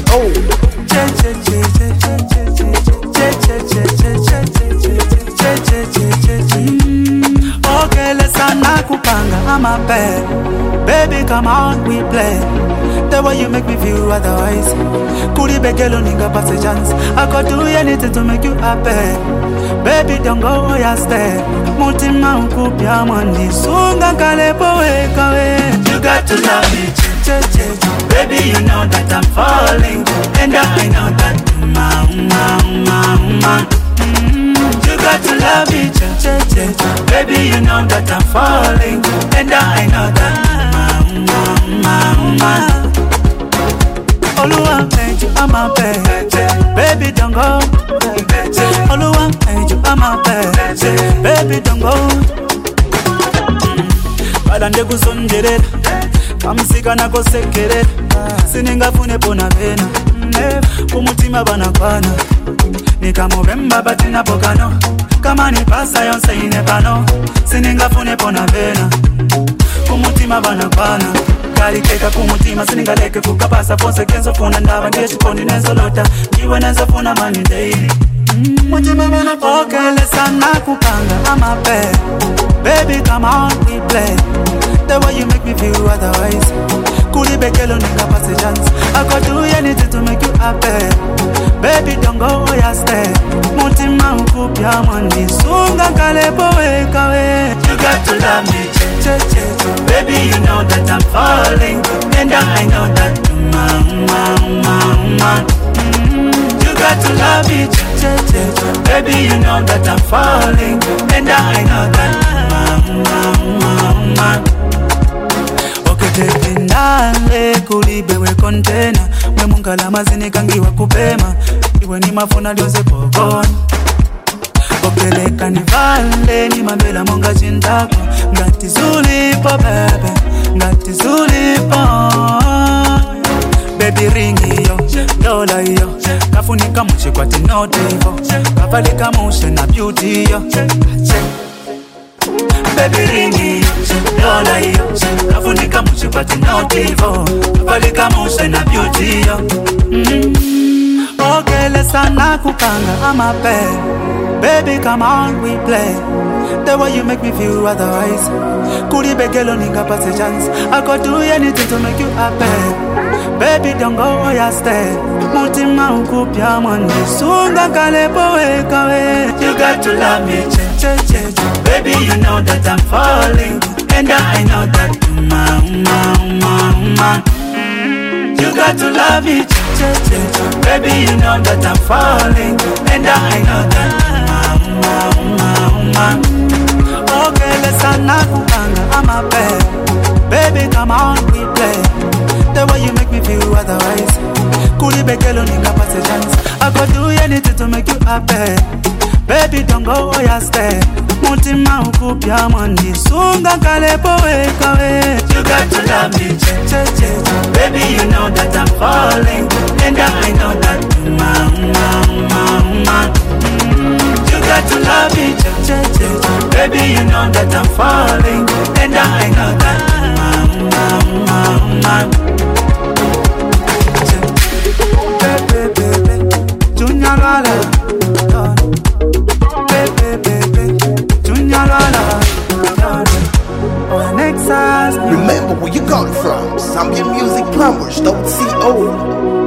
CO. Okay, let's not kupanga, I'm a bad. Baby, come on, we play. The way you make me feel otherwise. Kuri begelo ninga pass a chance. I could do anything to make you happy. Baby, don't go ya stay. Mutima ukupya mwani sunga kalepo wekawe. You got to love me, baby, you know that I'm falling. And I know that you got to love me, baby, you know that I'm falling. And I know that Oluwa made you, I'm a bad. Baby, don't go. Oluwa made you, I'm a bad. Baby, don't go. Badande kusonjere Kamsika na kosekere Sininga fune pona vena Kumutima bana kwana Nikamubemba batina pokano Kama ni pasa yonse inepano Sininga fune pona vena Kumutima bana kwana Kali keka kumutima sininga leke kukapasa Fonse kenzo funa ndaba ndiye chikondi nenzo lota Kiwe nenzo funa mani daily Mutima bana kwana Okay, lesa na kupanga I'm a bad Baby, come on, we play. The way you make me feel otherwise. Kuli bekelo ninga pass a chance. I could do anything to make you happy. Baby, don't go where you stay. Mutima ukupya mwani sunga kalepo wekawe. You got to love me, baby, you know that I'm falling. And I know that you got to love me, baby, you know that I'm falling. And I know that Okay, baby, ndale kulibewe container. Mwe mungala mazini kangi wa kupema. Iwe ni mafuna liose pokon. Okeleka ni vale ni mambela monga chintako. Ngati zulipo bebe, ngati zulipo. Baby ringi yo, dola yo. Kafunika muchi kwa tinotivo. Kavalika mushe na beauty yo. Baby ringi yo, dola yo. Kafunika muchi kwa tinotivo. Kavalika mushe na beauty yo. Okay, let's not kupanga, I'm a bad. Baby, come on, we play. The way you make me feel otherwise. Kuri begelo ninga pass a chance. I could do anything to make you happy. Baby, don't go where you stay. Mutima ukupya mwani sunga kalepo wekawe. You got to love me, baby, you know that I'm falling. And I know that You got to love me, baby, you know that I'm falling. And I know that Okay, let's not kupanga, I'm a bad. Baby, come on, we play. The way you make me feel otherwise. Kuli bekelo ninga pass a chance. I could do anything to make you happy. Baby, don't go where you stay. Mutima ukupya mwani sunga kalepo wekawe. You got to love me, baby, you know that I'm falling. And I know that You got to love me, baby, you know that I'm falling. And I know that Junior Lala, Junior Lala. Remember where you got it from. Zambian Music Plumbers, CO.